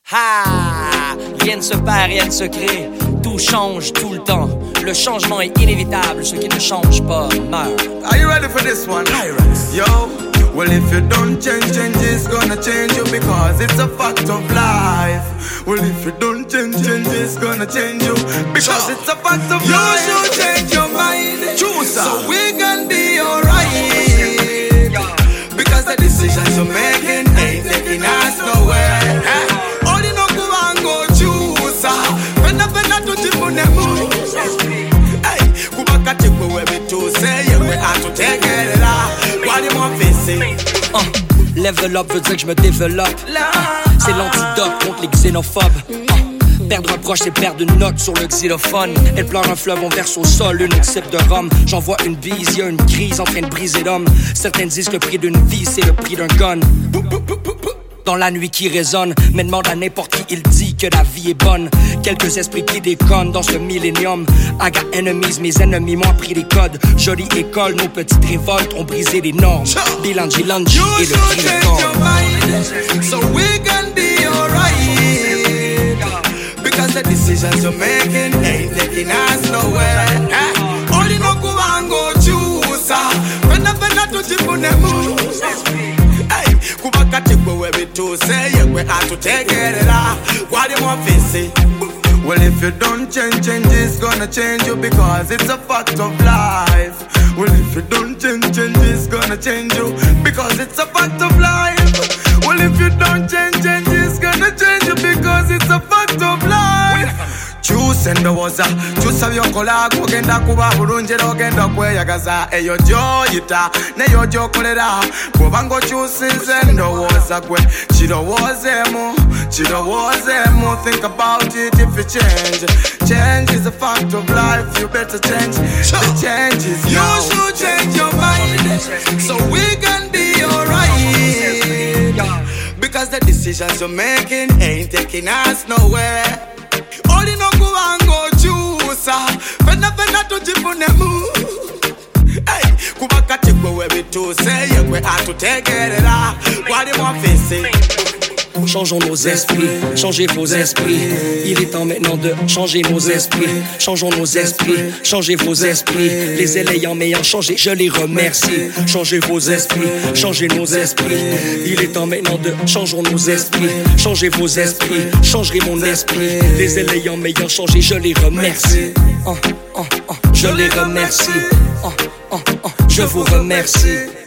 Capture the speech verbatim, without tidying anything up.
Ha! Rien ne se perd, rien ne se crée. Tout change tout le temps. Le changement est inévitable. Ce qui ne change pas meurt. Are you ready for this one? Pirates. Yo, well if you don't change, change is gonna change you because it's a fact of life. Well if you don't change, change is gonna change you because it's a fact of life. You should change your mind, choose so we can be alright. Because the decisions you're making ain't taking us nowhere. All you know go and go choose. When I when I do it for them. Hey, go back at it where we to say you we have to take it out. What do you want to say? Uh, level up veut dire que je me développe. Uh, c'est l'antidote contre les xénophobes. Uh, perdre un proche, c'est perdre une note sur le xylophone. Elle pleure un fleuve, on verse au sol une type de rhum. J'envoie une bise, y'a une crise en train de briser l'homme. Certains disent que le prix d'une vie, c'est le prix d'un gun. Dans la nuit qui résonne, mais demande à n'importe qui, il dit que la vie est bonne. Quelques esprits qui déconnent dans ce millénium. I got enemies, mes ennemis m'ont appris les codes. Jolie école, nos petites révoltes ont brisé les normes. Bilanji Lanji et le prix de corps. So we can be alright. Because the decisions you're making ain't taking us nowhere. All you know go and go choose. When I when I do it for them. Kubaka tipo where we to say yeah, we have to take it out. What do you want to say? Well if you don't change, change is gonna change you because it's a fact of life. Well if you don't change, change is gonna change you because it's a fact of life. Well if you don't change, change is gonna change you because it's a fact of life. Choose ndowooza kyusa by'okola ogenda kuba bulungi era ogenda kweyagaza eyo gy'oyita neyo gy'okolera bw'oba ng'okyusinze ndowooza gwe kirowoozeemu kirowoozeemu think about it if you change. Change is a fact of life, you better change. The change is you now. Should change your mind so we can be alright. Because the decisions you're making ain't taking us nowhere. All you know go and go choose. Fena fena to jipune move. Hey, kubaka tikwe where we to say yeah, we have to take it out. What do you want to say? Changeons nos esprits, changez vos esprits. Il est temps maintenant de changer nos esprits. Changeons nos esprits, changez vos esprits. Les élayants m'ayant changé, je les remercie. Changez vos esprits, changez nos esprits. Il est temps maintenant de changeons nos esprits. Changez vos esprits, changerez mon esprit. Les élayants m'ayant changé, je les remercie. Oh, oh, oh, je les remercie. Oh, oh, oh, je vous remercie.